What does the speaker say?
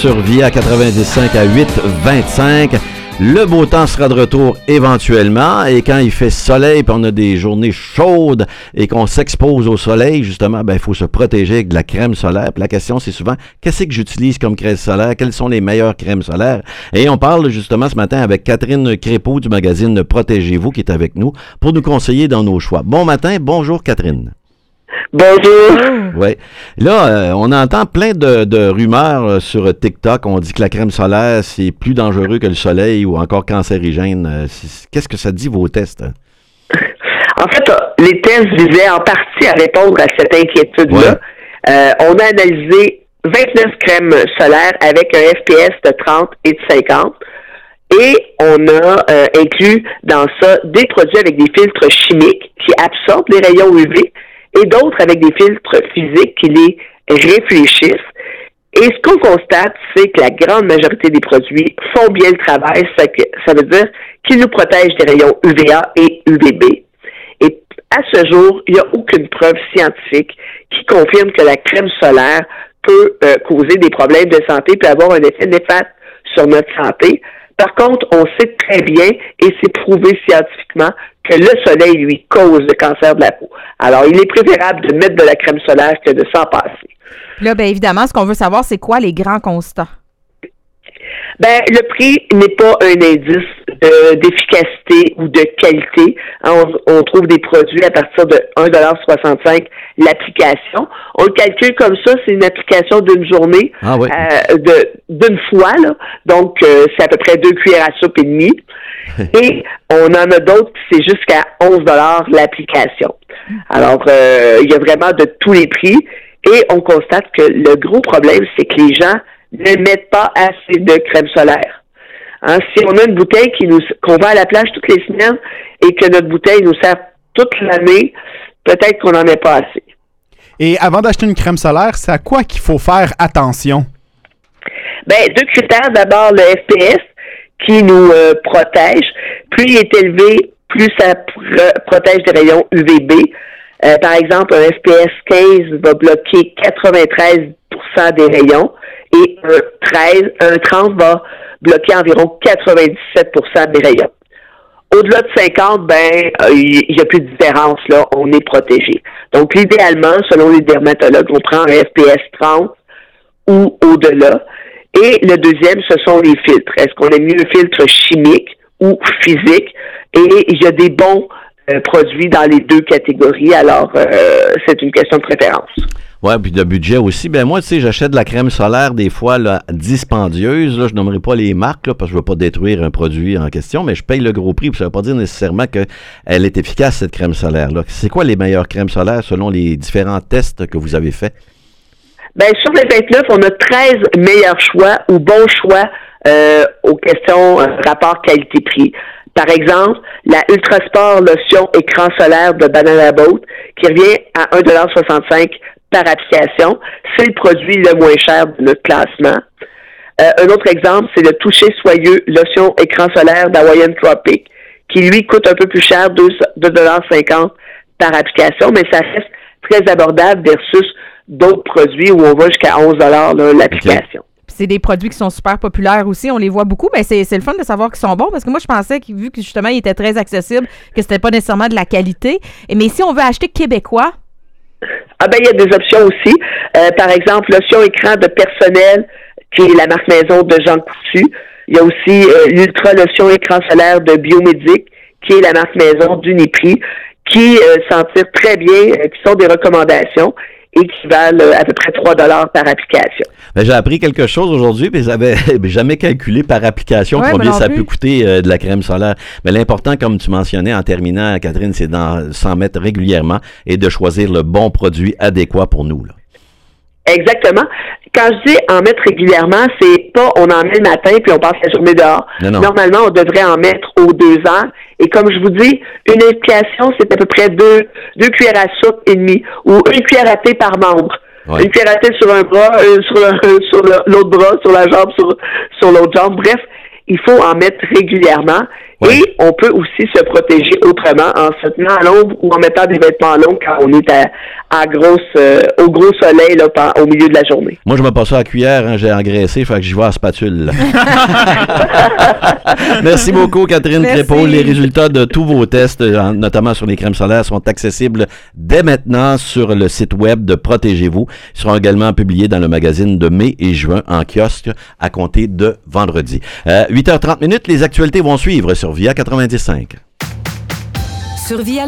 sur VIA 95 à 8h25. Le beau temps sera de retour éventuellement et quand il fait soleil puis on a des journées chaudes et qu'on s'expose au soleil, justement, il faut se protéger avec de la crème solaire. Puis la question, c'est souvent, qu'est-ce que j'utilise comme crème solaire? Quelles sont les meilleures crèmes solaires? Et on parle justement ce matin avec Catherine Crépeau du magazine Protégez-vous qui est avec nous pour nous conseiller dans nos choix. Bon matin, bonjour Catherine. Bonjour. Oui. Là, on entend plein de rumeurs sur TikTok. On dit que la crème solaire, c'est plus dangereux que le soleil ou encore cancérigène. Qu'est-ce que ça dit, vos tests? En fait, les tests visaient en partie à répondre à cette inquiétude-là. Ouais. On a analysé 29 crèmes solaires avec un FPS de 30 et de 50. Et on a inclus dans ça des produits avec des filtres chimiques qui absorbent les rayons UV et d'autres avec des filtres physiques qui les réfléchissent. Et ce qu'on constate, c'est que la grande majorité des produits font bien le travail. Ça veut dire qu'ils nous protègent des rayons UVA et UVB. Et à ce jour, il n'y a aucune preuve scientifique qui confirme que la crème solaire peut causer des problèmes de santé puis avoir un effet néfaste sur notre santé. Par contre, on sait très bien, et c'est prouvé scientifiquement, que le soleil, lui, cause le cancer de la peau. Alors, il est préférable de mettre de la crème solaire que de s'en passer. Là, bien évidemment, ce qu'on veut savoir, c'est quoi les grands constats? Le prix n'est pas un indice d'efficacité ou de qualité. On trouve des produits à partir de 1,65 $ l'application. On le calcule comme ça, c'est une application d'une journée, d'une fois, là. Donc, c'est à peu près 2 cuillères à soupe et demie. Et on en a d'autres qui c'est jusqu'à 11 $ l'application. Alors, il y a vraiment de tous les prix. Et on constate que le gros problème, c'est que les gens ne mettent pas assez de crème solaire. Si on a une bouteille qu'on va à la plage toutes les semaines et que notre bouteille nous sert toute l'année, peut-être qu'on n'en met pas assez. Et avant d'acheter une crème solaire, c'est à quoi qu'il faut faire attention? 2 critères. D'abord, le FPS qui nous protège. Plus il est élevé, plus ça protège des rayons UVB. Par exemple, un FPS 15 va bloquer 93% des rayons et un 30 va bloquer environ 97% des rayons. Au-delà de 50, il n'y a plus de différence, là, on est protégé. Donc, idéalement, selon les dermatologues, on prend un FPS 30 ou au-delà. Et le deuxième, ce sont les filtres. Est-ce qu'on aime mieux le filtre chimique ou physique? Et il y a des bons produits dans les deux catégories, alors c'est une question de préférence. Oui, puis de budget aussi. Moi, tu sais, j'achète de la crème solaire des fois là, dispendieuse. Là, je nommerai pas les marques là, parce que je ne veux pas détruire un produit en question, mais je paye le gros prix. Puis ça ne veut pas dire nécessairement qu'elle est efficace, cette crème solaire-là. C'est quoi les meilleures crèmes solaires selon les différents tests que vous avez faits? Sur les 29, on a 13 meilleurs choix ou bons choix aux questions rapport qualité-prix. Par exemple, la Ultrasport lotion écran solaire de Banana Boat qui revient à 1,65 $ par application. C'est le produit le moins cher de notre classement. Un autre exemple, c'est le toucher soyeux lotion écran solaire d'Hawaiian Tropic qui, lui, coûte un peu plus cher, 2,50 $ par application, mais ça reste très abordable versus d'autres produits où on va jusqu'à 11 $ l'application. Okay. C'est des produits qui sont super populaires aussi, on les voit beaucoup, mais c'est le fun de savoir qu'ils sont bons parce que moi, je pensais que vu que justement, ils étaient très accessibles, que c'était pas nécessairement de la qualité. Mais si on veut acheter québécois... il y a des options aussi. Par exemple, lotion écran de personnel, qui est la marque maison de Jean Coutu. Il y a aussi l'Ultra lotion écran solaire de Biomédic, qui est la marque maison d'Uniprix, qui s'en tire très bien, qui sont des recommandations et qui valent à peu près 3 $ par application. J'ai appris quelque chose aujourd'hui, mais j'avais jamais calculé par application combien ça peut coûter de la crème solaire. Mais l'important, comme tu mentionnais en terminant, Catherine, c'est s'en mettre régulièrement et de choisir le bon produit adéquat pour nous, là. Exactement. Quand je dis en mettre régulièrement, c'est pas on en met le matin puis on passe la journée dehors. Non. Normalement, on devrait en mettre aux 2 heures. Et comme je vous dis, une application, c'est à peu près 2 cuillères à soupe et demie ou 1 cuillère à thé par membre. Ouais. Une cuillère à thé sur un bras, sur l'autre bras, sur la jambe, sur l'autre jambe. Bref, il faut en mettre régulièrement. Et on peut aussi se protéger autrement en se tenant à l'ombre ou en mettant des vêtements longs quand on est au gros soleil là, au milieu de la journée. Moi, je me passe ça à la cuillère, hein, j'ai engraissé, fait que j'y vais à la spatule. Merci beaucoup, Catherine Crépeau. Les résultats de tous vos tests, notamment sur les crèmes solaires, sont accessibles dès maintenant sur le site web de Protégez-vous. Ils seront également publiés dans le magazine de mai et juin en kiosque à compter de vendredi. 8h30, les actualités vont suivre sur VIA 95. Sur VIA